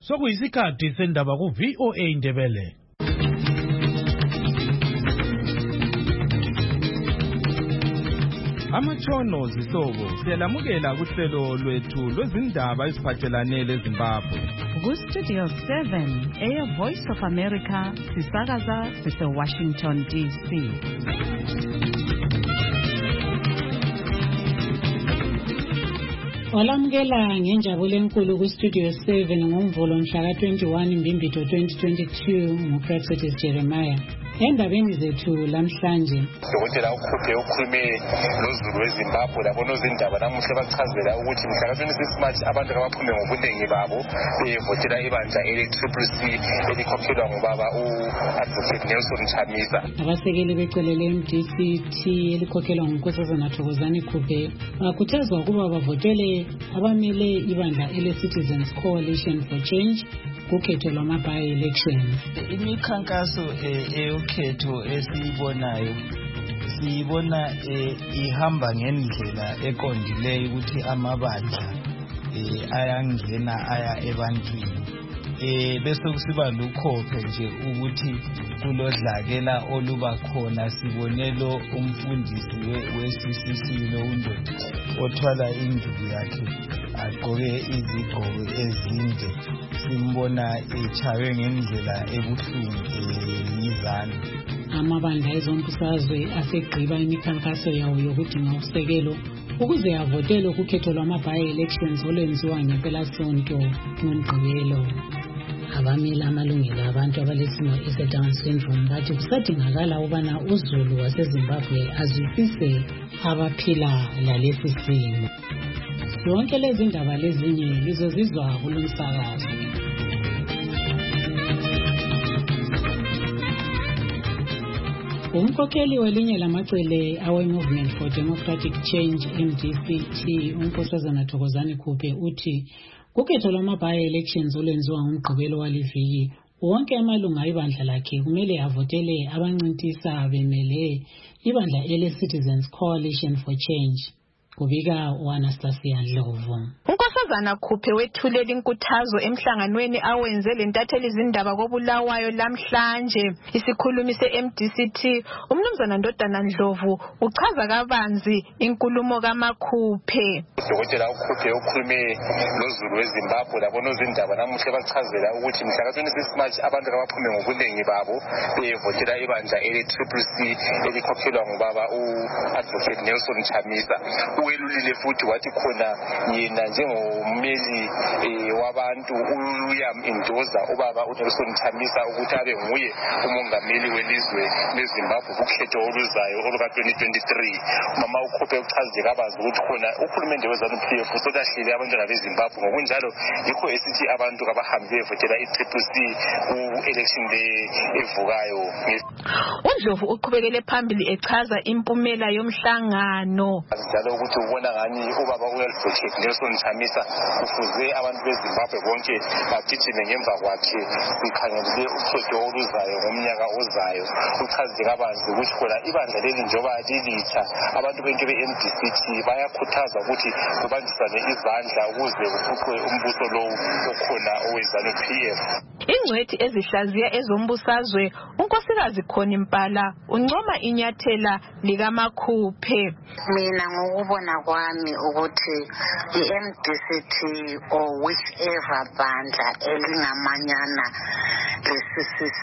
sokuyisikhathi sendaba ku VOA Indebele. Amatshono zihlobo siyalamukela kuhlelo lwethu lwezindaba eziphathelane leZimbabwe. Ku-Studio 7 Air Voice of America sisakaza sise-Washington DC. Walamukela ngenjabulo enkulu ku-Studio 7 ngoMvulo mhla ka-21 Mbimbitho 2022 nguProfetis Jeremiah. Endabeni zethu lamhlanje Dr. Ukhuphe ukhulume noZulu weZimbabwe labo nozindaba namuhla bachazela ukuthi mhla ka-26 March abantu abaphume ngobunengi babo bevotela ibandla ele-CCC elikhokhelwa ngubaba u-Advocate Nelson Chamisa. Abasekeli becele le-MDCT elikhokhelwa nguNkosazana Thokozani Khuphe bakhuthazwa ukuba bavotele abamele ibandla ele-Citizens Coalition for Change kukhetho lwama-by-elections. Imikhankaso eyokhetho esiyibonayo siyibona ihamba ngendlela eqondileyo ukuthi amabandla ayangena aya ebantwini. Bese kusiba lukhophe nje ukuthi kulodlakela oluba khona. Sibone lo umfundisi we-CCC lo undoda othwala induku yakhe agqoke izigqoko ezinde, simbona echaywe ngendlela ebuhlungu yizana. Amabandla ezombusazwe asegqiba imikhankaso yawo yokudinga usekelo ukuze avotele ukukhetho lwama-by-elections olwenziwa ngempelasonto ngoMgqibelo. Abamela amalungelo abantu abalesimo ese-Down syndrome bathi kusadingakala ukubana uZulu waseZimbabwe azwisise abaphila lalesi simo. Zonke lezi ndaba lezinye lizozizwa kulo msakazo. Umkhokheli welinye lamacele awe-Movement for Democratic Change MDCT uNkosazana Thokozani Khuphe uthi kukhetho lwama-by-elections olwenziwa ngoMgqibelo waliviki wonke amalunga ebandla lakhe kumele avotele abancintisa bemele ibandla ele-Citizens Coalition for Change. Kubika uAnastasia Ndlovu. uNkosazana Khuphe wethulela inkuthazo emhlanganweni awenze lentatheli izindaba koBulawayo lamhlanje. Isikhulumi se-MDCT umnumzana Ndodana Ndlovu uchaza kabanzi inkulumo kaMakhuphe. Dr. Ukhuphe ukhulume noZulu weZimbabwe labo nozindaba namuhla bachazela ukuthi mhla ka-26 March abantu abaphume ngobunengi babo bevotela ibandla ele-CCC elikhokhelwa ngubaba u-Advocate Nelson Chamisa. Welulile futhi wathi khona yena njengommeli wabantu uyam-endoza ubaba uNelson Chamisa ukuthi abe nguye umongameli welizwe leZimbabwe kukhetho oluzayo oluka-2023. Mama Ukhuphe uchazile kabanzi ukuthi khona uhulumende weZANU-PF usolahlile abantwana beZimbabwe. Ngokunjalo yikho esithi abantu abahambe bevotela i-CCC ku-election evukayo. uNdlovu uqhubekele phambili echaza impumela yomhlangano. Njalo ukuthi ubona ngani ubaba u-Advocate Nelson Chamisa kufuze abantu beZimbabwe bonke bagijime ngemva kwakhe sikhangelele ukhetho oluzayo ngomnyaka ozayo. Uchazile kabanzi ukuthi khona ibandla leli njengoba lilitsha abantu bonke be-MDCT bayakhuthaza ukuthi kubanjisane izandla ukuze kuphucwe umbuso lowu okhona owe-ZANU-PF. Ingcwethi ezihlaziya ezombusazwe uNkosikazi Khoni Mpala uncoma inyathela likaMakhuphe. Mina ngokubona kwami ukuthi i-MDCT or whichever bandla elingamanyana le-CCC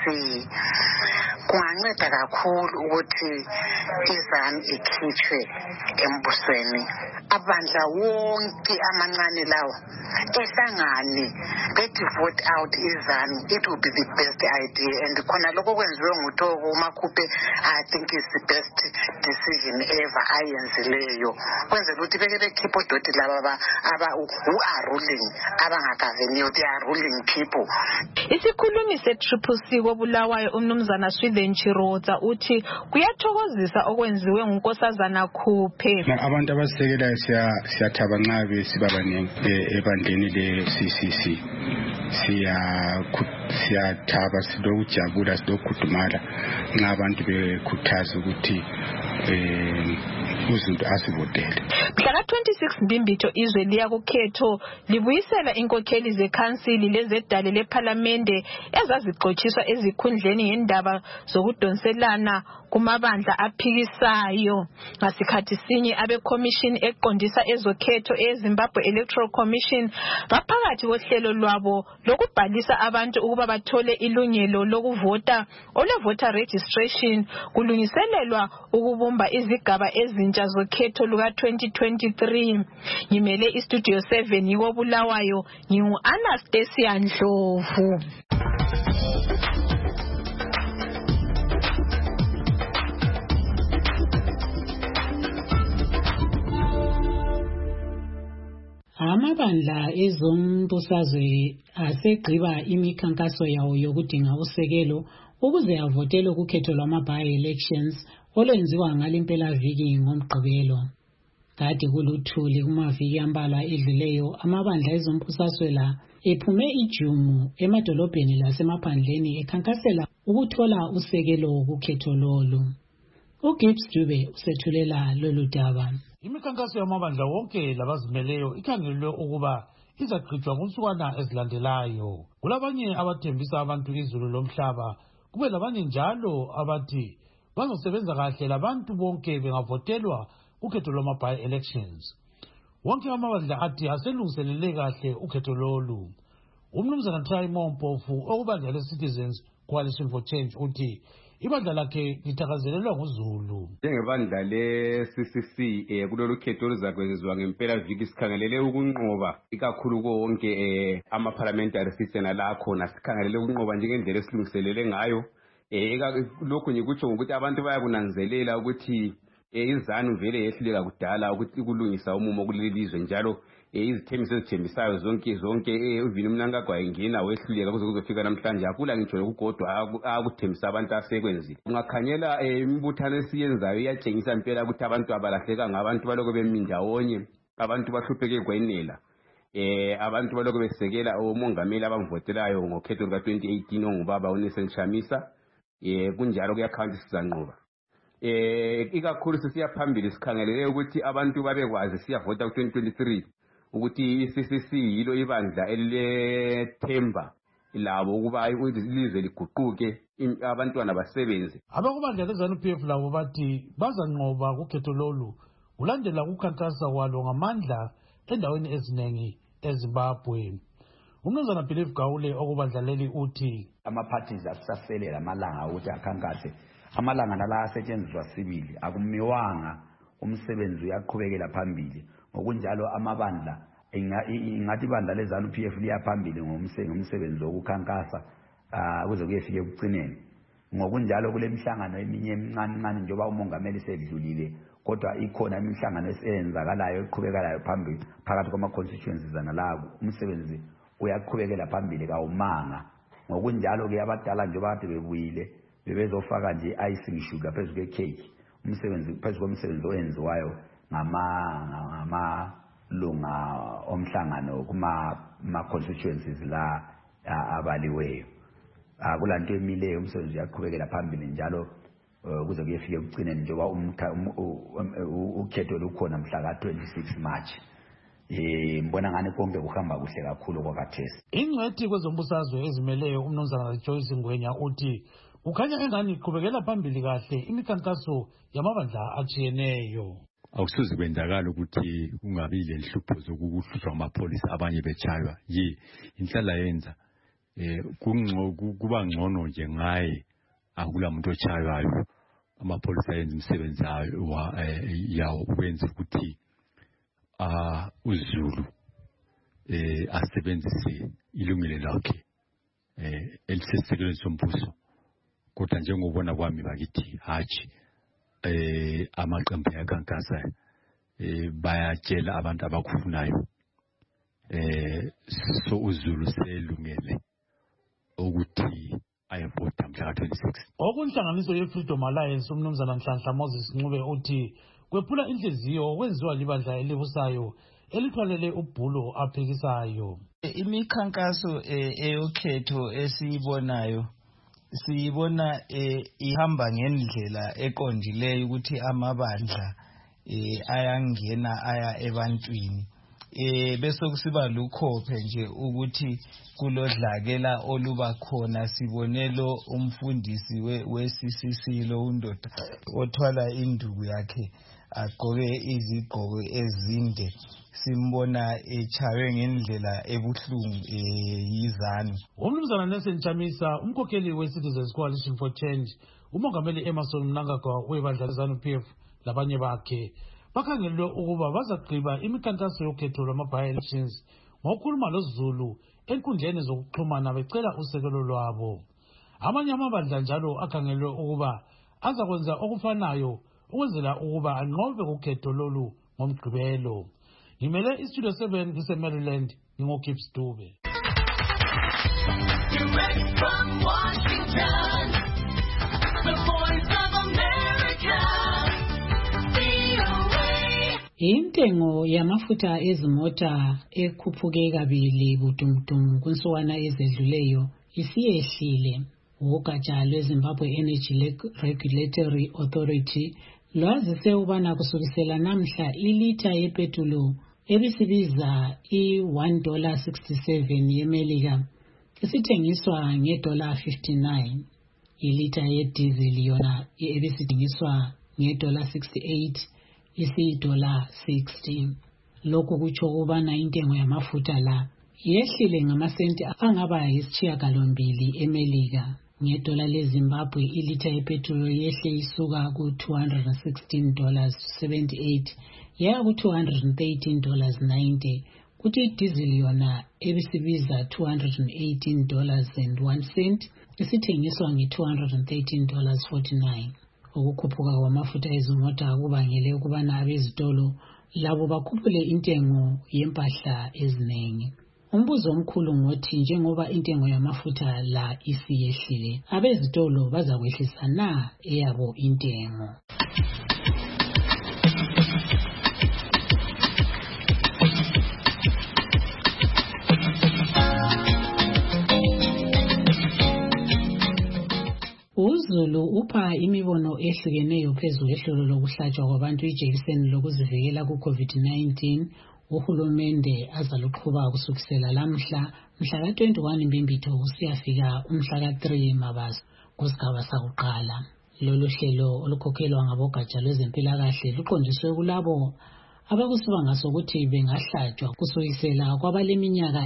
kunganceda kakhulu ukuthi iZANU ikhitshwe embusweni. Abandla wonke amancane lawo ehlangane bethi vote out iZANU, it will be the best idea. And khona lokho kwenziwe nguThoko uMakhuphe, I think is the best decision ever ayenzileyo. Kwenzela ukuthi beke bekhipha odoti laba who are ruling abangagaveniyo, they are ruling people. Isikhulumi se-CCC koBulawayo umnumzana Swithen Chirodza uthi kuyathokozisa okwenziwe nguNkosazana Khuphe. Abantu abasekelayo siyathaba nxa besibabaningi ebandleni le-CCC. Siyathaba silokujabula silokhudumala nxa abantu bekhuthaza ukuthi uzinto asivotele. Mhla ka-26 Mbimbitho izwe liya kukhetho libuyisela inkokheli zekhansili lezedale lephalamende ezazixotshiswa ezikhundleni ngendaba zokudonselana kumabandla aphikisayo. Ngasikhathi sinye abekhomishini eqondisa ezokhetho eZimbabwe Electoral Commission baphakathi kohlelo lwabo lokubhalisa abantu ukuba bathole ilungelo lokuvota ole-voter registration kulungiselelwa ukubumba izigaba ezintsha zokhetho luka-2023. Ngimele iStudio 7 yiko Bulawayo, ngingu-Anastasia Ndlovu. Amabandla ezombusazwe asegqiba imikhankaso yawo yokudinga usekelo ukuze avotele ukukhetho lwama-by-elections olwenziwa ngalimpelaviki ngoMgqibelo. Kade kuluthuli kumaviki ambalwa edluleyo amabandla ezombusazwe la ephume ijumu emadolobheni lasemaphandleni ekhankasela ukuthola usekelo kukhetho lolu. uGibbs Dube usethulela lolu daba. Imikhankaso yamabandla wonke labazimeleyo ikhangelwe ukuba izaqhutshwa kunsukwana ezilandelayo. Kulabanye abathembisa abantu izulu lomhlaba, kube labanye njalo abathi bazosebenza kahle labantu bonke bengavotelwa ukhetho lwama-by-elections. Wonke amabandla athi aselungiselele kahle ukhetho lolu. Umnumzana Try Mpofu okubandla le-Citizens Coalition for Change uthi ibandla lakhe lithakazelelwa nguZulu. Njengebandla le-CCC kulolu khetho oluzakwenziwa ngempela viki sikhangelele ukunqoba ikakhulu konke ama-parliamentary system alakhona sikhangelele ukunqoba njengendlela esilungiselele ngayo. Lokhu ngikutsho ngokuthi abantu bayakunanzelela ukuthi izanu vele yehluleka kudala ukuthi kulungisa umumo kuleli lizwe njalo izithembiso ezithembisayo zonke uvini umnankagwa ingena wehluleka kuze kuzofika namhlanje akula ngitsho ukugodwa akuthembisa abantu asekwenzile. Ungakhanyela imibuthano esiyenzayo iyatshengisa impela ukuthi abantu abalahleka ngabantu baloko bemi ndawonye, abantu bahlupheke kwenela. Abantu baloko besekela umongameli abamvotelayo ngokhetho luka-2018 ongubaba uNelson Chamisa. Kunjalo kuyakhanya sizanqoba. Ikakhulu sisiya phambili sikhangelele ukuthi abantu babekwazi siyavota ku-2023 ukuthi i-CCC yilo ibandla elilethemba labo ukuba ilizwe liguquke abantwana basebenze. Abakubandla leZANU-PF labo bathi bazanqoba kukhetho lolu kulandela ukukhankasa kwalo ngamandla endaweni eziningi eZimbabwe. Umnumzana Believe Gawule okubandla leli uthi ama-parties asasele lamalanga ukuthi akhankase. Amalanga nala asetshenziswa sibili akumiwanga umsebenzi uyaqhubekela phambili. Ngokunjalo amabandla ingathi ibandla leZANU-PF liya phambili ngomsebenzi wokukhankasa kuze kuyefika ekugcineni. Ngokunjalo kule mihlangano eminye emincane njengoba umongameli sedlulile kodwa ikhona imihlangano esenzakalayo eqhubekelayo phambili phakathi kwama-constituencies nalawo umsebenzi uyaqhubekela phambili kawumanga. Ngokunjalo ke abadala njengoba kade bebuyile bebezofaka nje icing sugar phezu kwecake phezu komsebenzi owenziwayo ngamalunga omhlangano kuma-constituencies la abaliweyo. Kulanto emileyo umsebenzi uyaqhubekela phambili njalo kuze kuyefika ekugcineni njengoba ukhetho lukhona mhla ka-26 March. Mbona ngani konke kuhamba kuhle kakhulu kwakhathesi. Ingcwethi kwezombusazwe ezimeleyo umnumzana Joyce Ngwenya uthi ukhanya engani iqhubekela phambili kahle imikhankaso yamabandla atshiyeneyo. Akusuzi kwendakala ukuthi kungabi lenhlupho zokuhlushwa amapholisa abanye betshaywa inhlala yenza kuba ngcono nje ngaye akula muntu otshaywayo amapholisa yenza umsebenzi yawo ukwenza ukuthi uZulu asebenzise ilungelo lakhe elisesisekelweni sombuso. Kodwa njengobona kwami bakithi hatshi amaqembu ayakhankasa bayatshela abantu abakufunayo so uZulu selungele ukuthi ayevota mhla ka-26. Okunhlanganiso ye-Freedom Alliance umnumzana Nhlanhla Moses Ncube uthi kwephula inhliziyo kwenziwa libandla elibusayo elithwalele ubhulo aphikisayo. Imikhankaso eyokhetho esiyibonayo siyibona ihamba ngendlela eqondileyo ukuthi amabandla ayangena aya ebantwini. Bese kusiba lukhophe nje ukuthi kulodlakela oluba khona sibonelo umfundisi we-CCC lo undoda othwala induku yakhe agqoke izigqoko ezinde simbona echawe ngendlela ebuhlungu yizanu. Umnumzana Nelson Chamisa, umkhokheli we-Citizens Coalition for Change, umongameli Emerson Mnangagwa webandla ZANU-PF labanye bakhe bakhangelwe ukuba bazagqiba imikhankaso yokhetho lwama-by-elections ngokukhuluma loZulu enkundleni zokuxhumana becela usekelo lwabo. Amanye amabandla njalo akhangelwe ukuba azakwenza okufanayo ukwenzela ukuba anqobe ukhetho lolu ngomgqibelo. Ngimele iStudio 7 ngise-Maryland, ngingoKips Dube. Direct from Washington, the Voice of America, VOA. Intengo yamafutha ezimota ekhuphuke kabili budumdum kunsukwana ezedluleyo isiyehlile. Ugatsha lweZimbabwe Energy Regulatory Authority lwazise ubana kusukisela namhla ilitha yepetrolo ebisibiza $1.67 yemelika isithengiswa $59. Ilitha yedizili yona ebisithengiswa $68 $60. Lokhu kutsho ubana intengo yamafutha la yehlile ngamasenti angaba $9 emelika. Ngedola leZimbabwe ilitha yepetrolo yehle isuka ku $216.78 yaya ku $213.90 kuthi idizili yona ebisibiza $218.01 isithengiswa $213.49. Ukukhuphuka kwamafutha ezimota kubangele ukubana abezitolo labo bakhuphule intengo yempahla eziningi. Umbuzo omkhulu ngothi njengoba intengo yamafutha la isiyehlile, abezitolo bazakwehlisa na eyabo intengo? UZulu upha imibono ehlukeneyo phezulu ehlelo lokuhlatshwa kwabantu ijekiseni lokuzivikela ku-COVID-19. Uhulumende azaluqhuba kusukisela lamhla mhla ka-21 Mbimbitho kusiyafika umhla ka-3 Mabaso kusigaba sakuqala. Lolu hlelo olukhokhelwa ngabogatsha lwezempilakahle luqondiswe kulabo abakusibanga sokuthi bengahlatshwa kusukisela kwabaleminyaka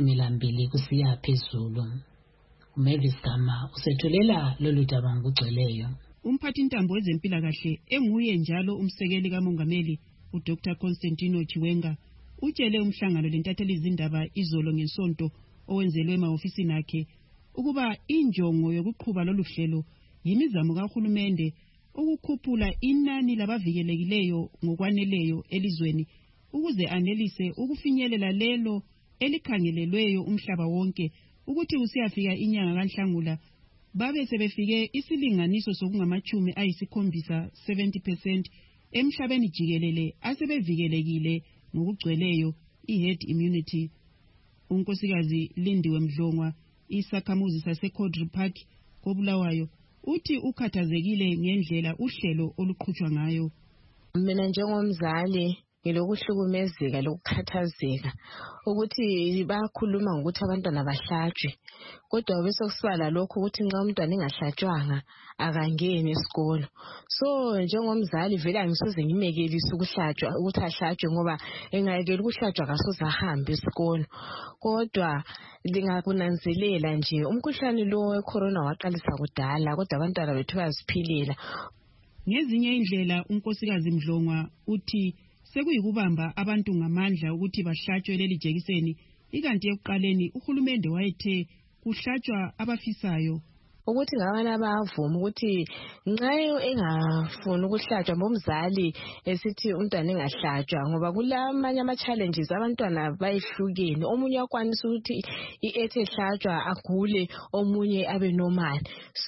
12 kusiya phezulu. Mavis Gama usethulela lolu daba ngokugcweleyo. Umphathintambo wezempilakahle enguye njalo umsekeli kamongameli uDr Constantino Chiwenga utshele umhlangano lentatheli izindaba izolo ngesonto owenzelwe emahofisini akhe ukuba injongo yokuqhuba lolu hlelo yimizamo kahulumende ukukhuphula inani labavikelekileyo ngokwaneleyo elizweni ukuze anelise ukufinyelela lelo elikhangelelweyo umhlaba wonke ukuthi usiyafika inyanga kaNhlangula babe sebefike isilinganiso sokungamachumi ayisikhombisa 70% emhlabeni jikelele asebevikelekile ngokugcweleyo i-herd immunity. Unkosikazi Lindiwe Mdlongwa isakhamuzi saseCodri Park koBulawayo uthi ukhathazekile ngendlela uhlelo oluqhutshwa ngayo. Mina njengomzali ngilokuhlukumezeka lokukhathazeka ukuthi bakhuluma ngokuthi abantwana bahlatshwe kodwa bese kusala lokho ukuthi nxa umntwana engahlatshwanga akangeni esikolo. So njengomzali vele angisoze ngimekelise ukuhlatshwa ukuthi ahlatshwe ngoba engayekela ukuhlatshwa akasoze ahambe esikolo. Kodwa lingakunanzelela nje umkhuhlane lo wecorona waqalisa kudala kodwa abantwana bethu bayaziphilela. Ngezinye indlela unkosikazi Mdlongwa uthi sekuyikubamba abantu ngamandla ukuthi bahlatshwe leli jekiseni ikanti ekuqaleni uhulumende wayethe kuhlatshwa abafisayo. Ukuthi ngabana abavuma ukuthi nxa engafuni ukuhlatshwa bomzali esithi umntwana engahlatshwa ngoba kulamanye ama-challenges abantwana bayihlukene. Omunye akwanisa ukuthi ethe hlatshwa agule omunye abe normal.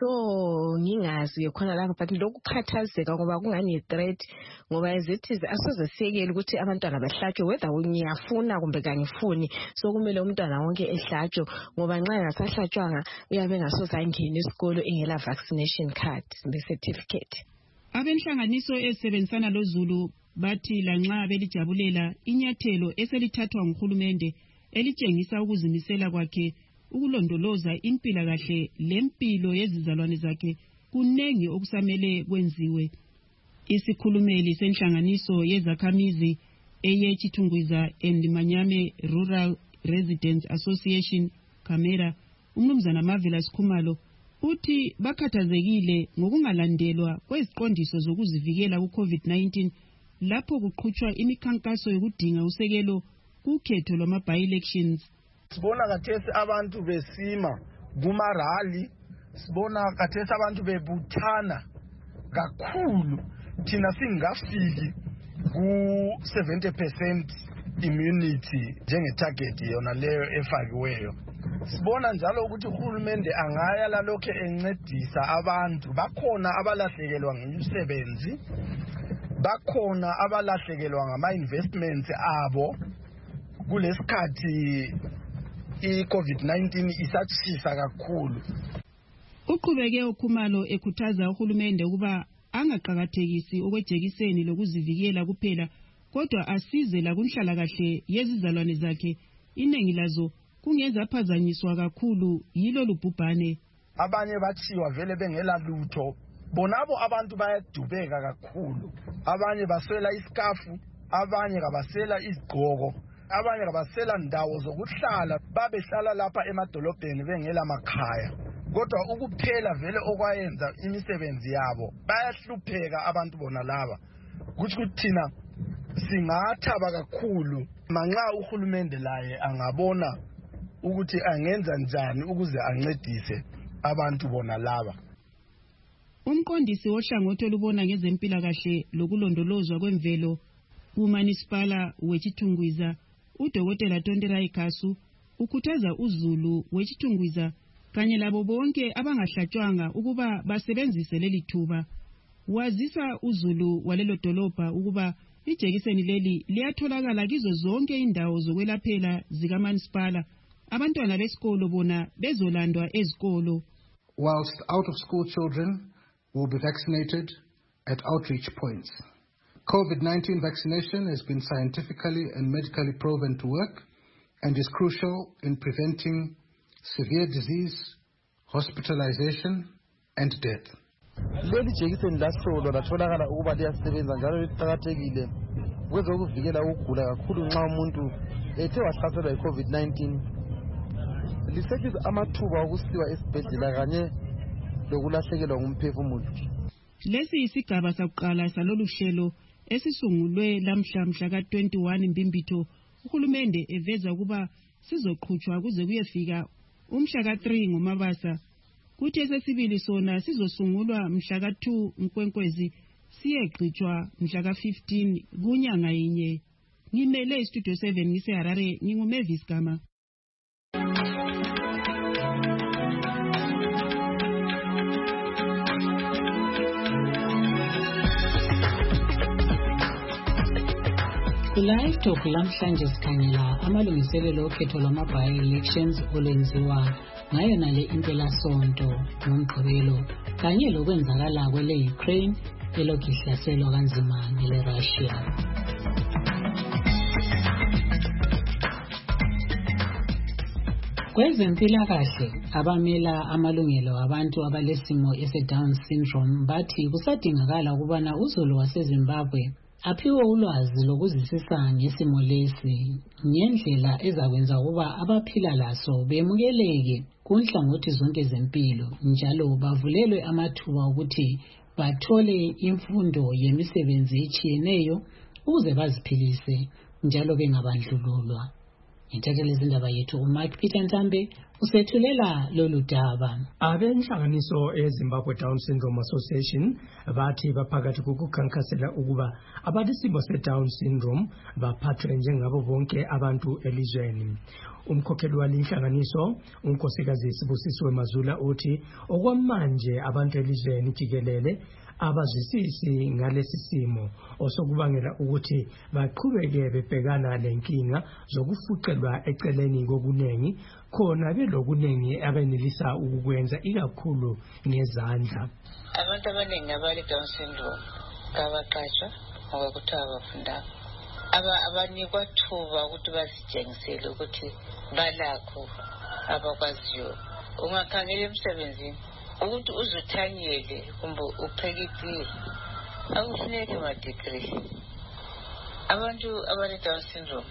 So ngingazi khona lapho but lokukhathazeka ngoba kungani threat ngoba ezithi asoze sekele ukuthi abantwana bahlatshwe whether ngiyafuna kumbe kangifuni. So kumele umntwana wonke ehlatshwe ngoba nxa engasahlatshwanga uyabe engasoze angene isikolo ingela vaccination card le certificate. Abenhlanganiso esebenzisana loZulu bathi lanxa belijabulela inyathelo eselithathwa nguhulumende elitshengisa ukuzimisela kwakhe ukulondoloza impilakahle lempilo yezizalwane zakhe, kunengi okusamele kwenziwe. Isikhulumeli senhlanganiso yezakhamizi eyeChitungwiza and Manyame Rural Residents Association Camera, umnumzana Marvelous Khumalo, uthi bakhathazekile ngokungalandelwa kweziqondiso zokuzivikela ku-COVID-19 lapho kuqhutshwa imikhankaso yokudinga usekelo kukhetho lwama-by-elections. Sibona kathesi abantu besima kumarali, sibona kathesi abantu bebuthana kakhulu, thina singafiki ku-70% immunity njenge-target yona leyo efakiweyo. Sibona njalo ukuthi uhulumende angaya lalokho encedisa abantu. Bakhona abalahlekelwa ngemisebenzi, bakhona abalahlekelwa ngama-investments abo kulesikhathi i-COVID-19 isatshisa kakhulu. Uqhubeke uKhumalo ekhuthaza uhulumende ukuba angaqakathekisi okwejekiseni lokuzivikela kuphela, kodwa asize la kunhlalakahle yezizalwane zakhe, iningi lazo kungezaphazanyiswa kakhulu yilo lubhubhane. Abanye bathiwa vele bengela lutho, bonabo abantu bayadubeka kakhulu. Abanye baswela iskafu, abanye kabasela izigqoko, abanye kabasela ndawo zokuhlala, babehlala lapha emadolobheni bengela makhaya. Kodwa ukuphela vele okwayenza imisebenzi yabo, bayahlupheka abantu bona laba. Kuthi thina singathaba kakhulu manxa uhulumende laye angabona ukuthi angenza njani ukuze ancedise abantu bona laba. Umqondisi wohlangothi olubona ngezempilakahle lokulondolozwa kwemvelo kuManisipala weChitungwiza, uDokotela Tonderai Kasu, ukhuthaza uZulu weChitungwiza kanye labo bonke abangahlatshwanga ukuba basebenzise leli thuba. Wazisa uZulu walelo dolobha ukuba ijekiseni leli liyatholakala kizo zonke indawo zokwelaphela zikaManisipala. Abantwana besikolo bona bezolandwa ezikolo. Whilst out-of-school children will be vaccinated at outreach points. COVID-19 vaccination has been scientifically and medically proven to work and is crucial in preventing severe disease, hospitalization, and death. Leli jekiseni lahlolwa latholakala ukuba liyasebenza njalo liqakathekile kwezokuvikela ukugula kakhulu nxa umuntu ethe wahlaselwa yi-COVID-19. Lisekiza amathuba okusiwa esibhedlela kanye lokulahlekelwa ngumphefumulo. Lesi isigaba sakuqala salolu hlelo esisungulwe lamhla ka-21 Mbimbitho, uhulumende eveza ukuba sizoqhutshwa kuze kuyefika umhla ka-3 ngoMabasa. Kuthi esesibili sona sizosungulwa mhla ka-2 Nkwenkwezi, siyeqhutshwa mhla ka-15 kunyanga yinye. Ngimele iStudio 7 ngiseHarare, nginguMavis Gama. Live Talk lamhlanje sikhangela amalungiselelo okhetho lwama-by-elections olwenziwa ngayona le impelasonto ngomgqibelo kanye lokwenzakala kwele-Ukraine elokhu ihlaselwa kanzima ngele-Russia. Kwezempilakahle, abamela amalungelo abantu abalesimo ese-Down syndrome bathi kusadingakala ukubana uZulu waseZimbabwe aphiwe ulwazi lokuzisisa ngesimo lesi ngendlela ezakwenza ukuba abaphila laso bemukeleke kunhlangothi zonke zempilo njalo bavulelwe amathuba ukuthi bathole imfundo yemisebenzi etshiyeneyo ukuze baziphilise njalo bengabandlululwa. Intatheli izindaba yethu uMike Peter Ntambe usethulela lolu daba. Abenhlanganiso eZimbabwe Down Syndrome Association bathi baphakathi kokukhankasela ukuba abalesimo se-Down syndrome baphathwe njengabo bonke abantu elizweni. Umkhokheli walinhlanganiso, unkosikazi Sibusisiwe Mazula, uthi okwamanje abantu elizweni jikelele abazwisisi ngalesi simo osokubangela ukuthi baqhubeke bebhekana lenkinga zokufuqelwa eceleni kokuningi khona belokuningi abenelisa ukukwenza ikakhulu ngezandla. Abantu abaningi abale Down syndrome kabaqashwa ngoba kuthiwa bafunda abanikwa thuba ukuthi basitshengisele ukuthi balakho abakwaziyo. Ungakhangela emsebenzini ukuthi uzuthanyele kumbe upheke itiye akufuneki ama-degree. Abantu abale Down syndrome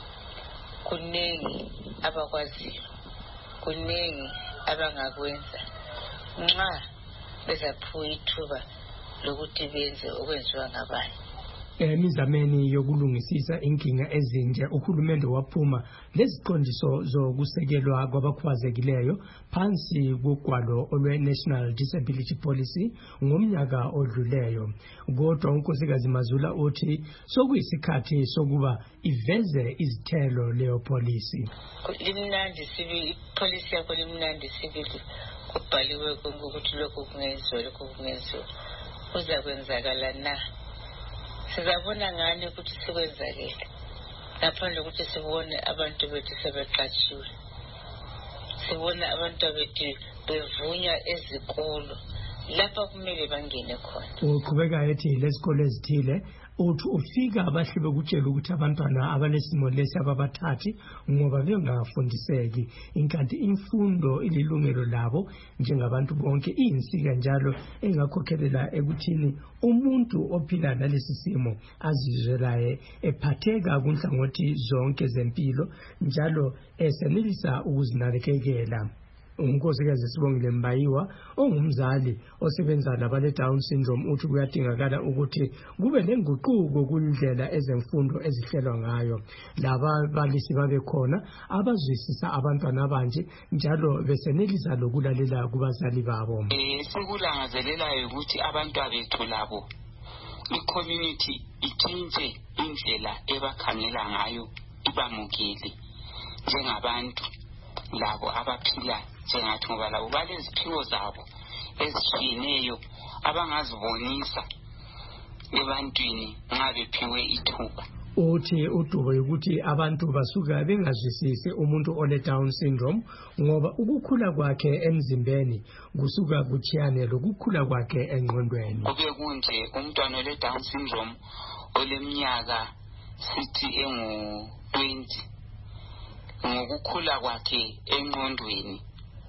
kuningi abakwaziyo, kuningi abangakwenza nxa bezaphiwa ithuba lokuthi benze okwenziwa ngabanye. Emizameni yokulungisisa inkinga ezinje uhulumende waphuma leziqondiso zokusekelwa kwabakhubazekileyo phansi kogwalo olwe-National Disability Policy ngomnyaka odluleyo. Kodwa unkosikazi Mazula uthi sokuyisikhathi sokuba iveze izithelo leyo policy. Limnandi sibili policy yakho limnandi sibili kubhaliwe ukuthi lokhu kungenziwa lokhu kungenziwa kuzakwenzakala na. Sizabona ngani ukuthi sikwenzakele ngaphandle ukuthi sibone abantu bethu sebeqatshiwe, sibone abantu bethu bevunywa ezikolo lapha kumele bangene khona. Uqhubeka ethi lezikole ezithile uthi ufika abahle bekutshela ukuthi abantwana abalesimo lesi ababathathi ngoba bengafundiseki, inkanti imfundo ililungelo labo njengabantu bonke, iyinsika njalo engakhokhelela ekuthini umuntu ophila nalesi simo azizwelaye ephatheka kunhlangothi zonke zempilo njalo esenelisa ukuzinakekela. Unkosikazi Sibongile Mbayiwa ongumzali osebenza labale Down syndrome uthi kuyadingakala ukuthi kube lenguquko kundlela ezemfundo ezihlelwa ngayo. Laba balisi babe khona abazwisisa abantwana abanje njalo besenelisa lokulalela kubazali babo. Sikulangazelelayo ukuthi abantu abethu labo i-community itshintshe indlela ebakhangela ngayo ibamukele njengabantu labo abaphila njengathi ngoba labo baleziphiwo zabo ezitshiyeneyo abangazibonisa ebantwini nxa bephiwe ithuba. Uthi udubo ukuthi abantu basuka bengazwisisi umuntu ole Down syndrome ngoba ukukhula kwakhe emzimbeni kusuka kuchiyane lokukhula kwakhe engqondweni. Kube kunje umntwana ole Down syndrome oleminyaka sithi engu-20 ngokukhula kwakhe engqondweni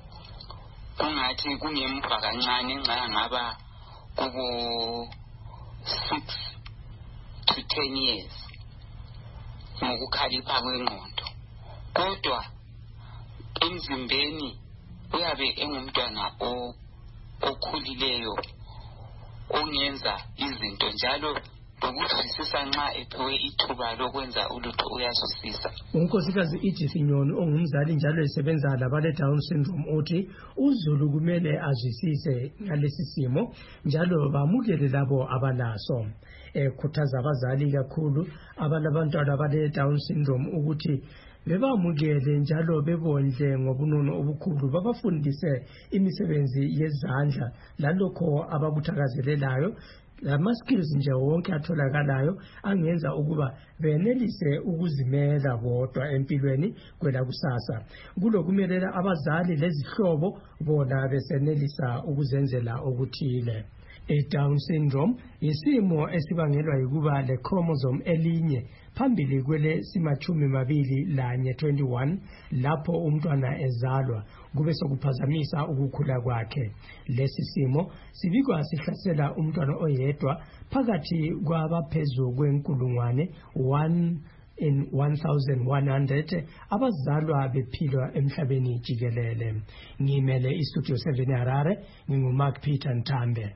kungathi kungemva kancane nxa ngaba kubo 6 to 10 years ngokukhalipha kwengqondo, kodwa emzimbeni uyabe engumntwana okhulileyo ongenza izinto njalo lokuzwisisa nxa ephiwe ithuba lokwenza ulutho uyazwisisa. Unkosikazi Edith Nyoni ongumzali njalo esebenza labale Down syndrome uthi uZulu kumele azwisise ngalesi simo njalo bamukele labo abalaso. Ekhuthaza abazali kakhulu abalabantwana abale Down syndrome ukuthi bebamukele njalo bebondle ngobunono obukhulu, babafundise imisebenzi yezandla lalokho abakuthakazelelayo, lama-skills nje wonke atholakalayo angenza ukuba benelise ukuzimela bodwa empilweni kwelakusasa. Kulokumelela abazali lezihlobo bona besenelisa ukuzenzela okuthile. I-Down syndrome yisimo esibangelwa yikuba le-chromosome elinye phambili kwele simachumi mabili lanye 21 lapho umntwana ezalwa kube sokuphazamisa ukukhula kwakhe. Lesi simo sibikwa sihlasela umntwana oyedwa phakathi kwabaphezu kwenkulungwane 1 in 1100 abazalwa bephilwa emhlabeni jikelele. Ngimele iStudio 7 Harare, nginguMark Peter Ntambe.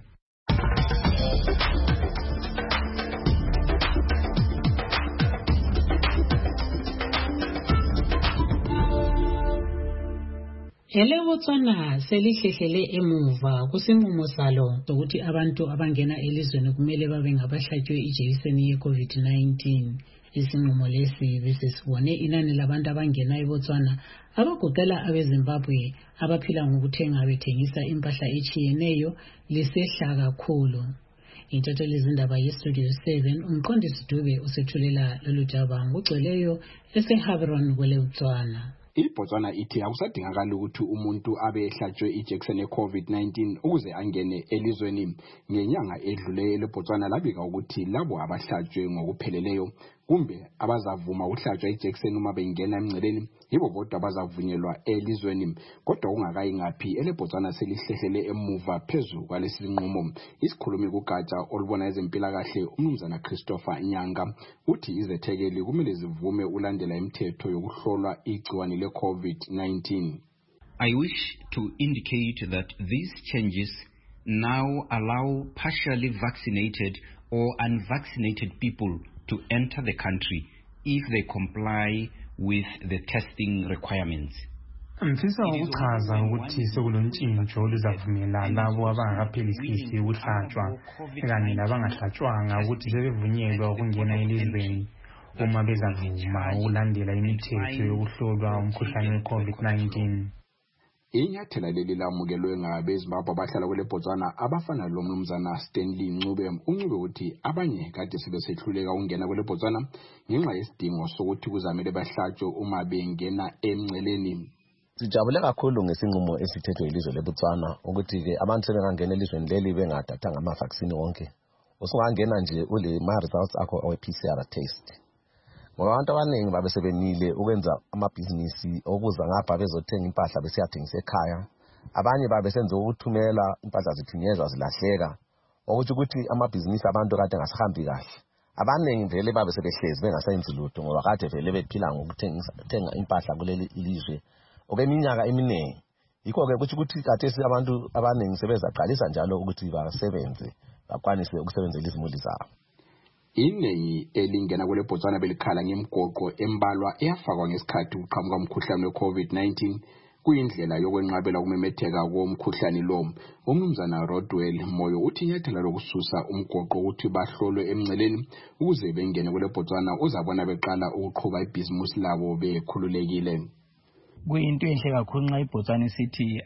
Hele Botswana selihlehlele emuva kusinqumo salo ukuthi abantu abangena elizweni kumele babe ngabahlatshwe ijekiseni ye-COVID-19. Isinqumo lesi besisibone inani labantu abangena eBotswana abagoqela abeZimbabwe abaphila ngokuthenga bethengisa impahla etshiyeneyo lisehla kakhulu. intatheli izindaba yestudio 7 umqondisi Dube usethulela lolu daba ngogcweleyo eseHabron kwele Botswana. iBotswana ithi akusadingakala ukuthi umuntu abe ehlatshwe ijekiseni ye-COVID-19 ukuze angene elizweni. Ngenyanga edluleyo leBotswana labika ukuthi labo abahlatshwe ngokupheleleyo kumbe abazavuma ukuhlatshwa ijekiseni uma bengena emngceleni yibo bodwa abazavunyelwa elizweni. Kodwa ungakayi ngaphi eleBotswana selihlehlele emuva phezu kwalesi sinqumo. Isikhulumi kugatsha olubona ezempilakahle umnumzana Christopher Nyanga uthi izethekeli kumele zivume ulandela imithetho yokuhlolwa igciwane le-COVID-19. I wish to indicate that these changes now allow partially vaccinated or unvaccinated people to enter the country if they comply with the testing requirements. Mfisa ukuchaza ukuthi sekulontshintsho oluzavumela labo abangakaphelisisi ukuhlatshwa kanye nabangahlatshwanga ukuthi sebevunyelwa ukungena elizweni uma bezavuma ukulandela imithetho yokuhlolwa umkhuhlane we-COVID-19. Inyathela leli lamukelwe ngabeZimbabwe abahlala kwele Botswana abafana lo mnumzana Stanley Ncube. Uncube uthi abanye kade sebesehluleka ukungena kwele Botswana ngenxa yesidingo sokuthi kuzamele bahlatshwe uma bengena emngceleni. Sijabule kakhulu ngesinqumo esithethwe ilizwe leBotswana ukuthi ke abantu sebengangena elizweni leli bengadatanga ama-vaccine wonke. Usungangena nje ule ma-results akho awe-PCR test. Ngoba abantu abaningi babesebenile ukwenza amabhizinisi okuza ngapha bezothenga impahla besiyathengisa ekhaya. Abanye babesenza ukuthumela impahla zithunyezwa zilahleka. Ukuthi amabhizinisi abantu kade ngasihambi kahle. Abaningi vele babesebehlezi bengasayenzi lutho ngoba kade vele bephila ngokuthenga impahla kuleli ilizwe okweminyaka eminingi. Yikho ke ukuthi kade abantu abaningi sebezaqalisa njalo ukuthi basebenze bakwanise ukusebenzela izimuli zabo. Iningi elingena kwele Botswana belikhala ngemgoqo embalwa eyafakwa ngesikhathi uqhamuka umkhuhlane we-COVID-19 kuyindlela yokwenqabela ukumemetheka komkhuhlane lo. Umnumzana Rodwell Moyo uthi inyathela lokususa umgoqo ukuthi bahlolwe emngceleni ukuze bengene kwele Botswana uzabona beqala ukuqhuba ibhizimusi labo bekhululekile. Kuyinto enhle kakhulu nxa iBotswana isithi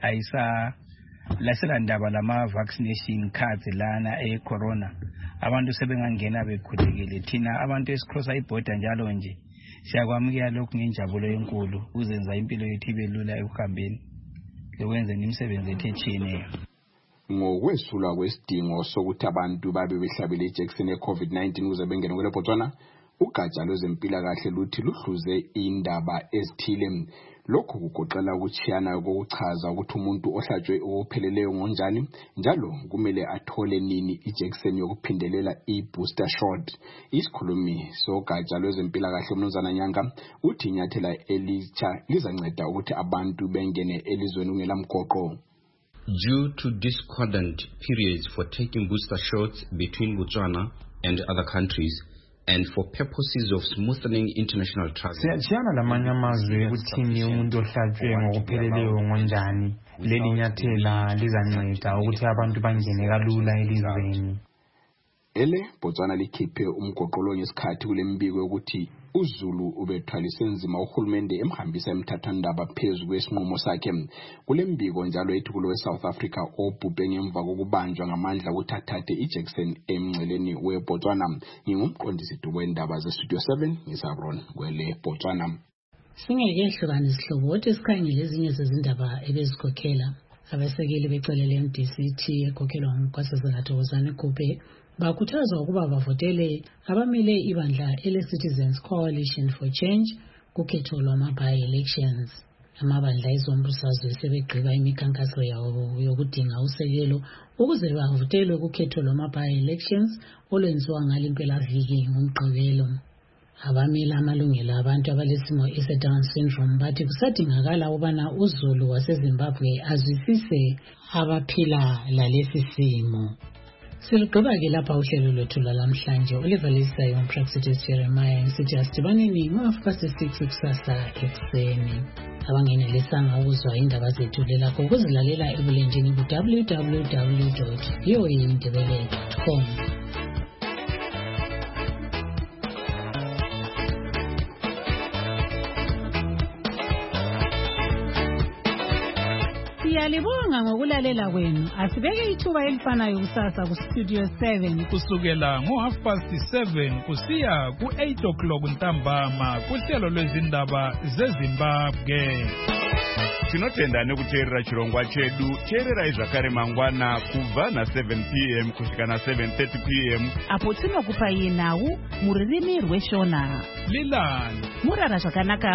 lasela ndaba lama-vaccination cards lana corona. Abantu sebengangena bekhulekile. Thina abantu esikrosa ibhoda njalo nje siyakwamukela lokhu ngenjabulo enkulu uzenza impilo yethu ibe lula ekuhambeni lokwenza imisebenzi yethu etshiyeneyo. Ngokwesulwa kwesidingo sokuthi abantu babe behlabele ijekiseni ye-COVID-19 ukuze bengene kwele Botswana, ugatsha lwezempilakahle luthi luhluze indaba ezithile. Lokhu kugoqela ukuchiyana kokuchaza ukuthi umuntu ohlatshwe okupheleleyo ngonjani njalo kumele athole nini ijekiseni yokuphindelela i-booster shot. Isikhulumi sogatsha lwezempilakahle umnumzana Nyanga uthi inyathela elitsha lizanceda ukuthi abantu bengene elizweni kungelamgoqo. Due to discordant periods for taking booster shots between Botswana and other countries, and for purposes of smoothing international travel. Siyachiyana lamanye amazwe ukuthini umuntu ohlatshwe ngokupheleleyo ngonjani. Leli nyathela lizanceda ukuthi abantu bangene kalula elizweni. Botswana likhiphe umgoqolo ngesikhathi kule mbiko yokuthi uZulu ubethwalise nzima uhulumende emhambisa emthathandaba phezu kwesinqumo sakhe. Kule mbiko njalo ethi kulo South Africa obhubhe ngemva kokubanjwa ngamandla ukuthi athathe ijekiseni emngceleni weBotswana. Ngingumqondisi wendaba zeStudio 7 ngisabron kwele Botswana. Singekehlukana isihlobo othi sikhangele ezinye zezindaba ebezikhokhela abasekeli becelele MDC ekhokhelwa nguNkosazana Thokozani Kupe bakhuthazwa ukuba bavotele abamele ibandla ele-Citizens Coalition for Change kukhetho lwama-by-elections. Amabandla ezombusazwe sebegqiba imikhankaso yawo yokudinga usekelo ukuze bavotelwe kukhetho lwama-by-elections olwenziwa ngalimpelaviki ngomgqibelo. Abamela amalungelo abantu abalesimo ese-Down syndrome bathi kusadingakala ukubana uZulu waseZimbabwe azwisise abaphila lalesi simo. Siligqiba-ke lapha uhlelo lwethu lwalamhlanje. Oliver Lisayo umPraxidis Jeremiah sithi asidibaneni ngo-6:30 kusasa ekuseni. Abangenelisanga ukuzwa indaba zethu lelakho ukuzilalela ebulenjini ku-www.voaindebele.com. Siyalibonga ngokulalela kwenu. Asibeke ithuba elifanayo kusasa ku Studio 7 kusukela ngo7:30 kusiya ku8 o'clock ntambama kuhlelo lwezindaba zeZimbabwe. Tinotenda nekuteerera chirongwa chedu. Teererai zvakare mangwana kubva na7 p.m. kusvika na7:30 p.m. apo tinokupai nhau mururimi rweshona. Lilani murara zvakanaka.